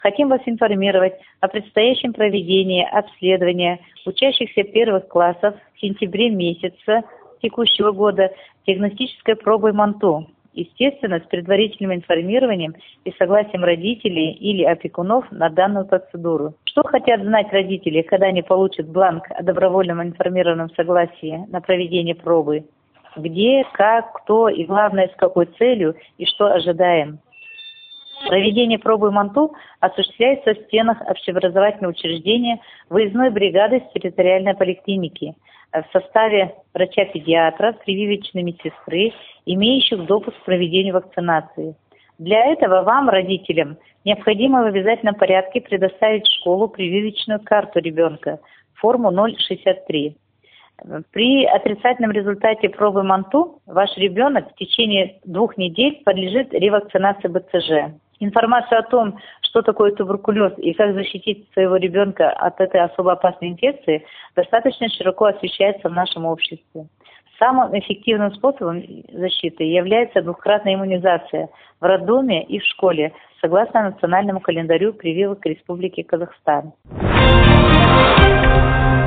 Хотим вас информировать о предстоящем проведении обследования учащихся первых классов в сентябре месяца текущего года диагностической пробой МАНТО. Естественно, с предварительным информированием и согласием родителей или опекунов на данную процедуру. Что хотят знать родители, когда они получат бланк о добровольном информированном согласии на проведение пробы? Где, как, кто и, главное, с какой целью и что ожидаем? Проведение пробы МАНТО осуществляется в стенах общеобразовательного учреждения выездной бригады с территориальной поликлиники в составе врача-педиатра, прививочной медсестры, имеющих допуск к проведению вакцинации. Для этого вам, родителям, необходимо в обязательном порядке предоставить в школу прививочную карту ребенка, форму 063. При отрицательном результате пробы МАНТО ваш ребенок в течение 2 недель подлежит ревакцинации БЦЖ. Информацию о том, что такое туберкулез и как защитить своего ребенка от этой особо опасной инфекции, достаточно широко освещается в нашем обществе. Самым эффективным способом защиты является 2-кратная иммунизация в роддоме и в школе, согласно национальному календарю прививок Республики Казахстан.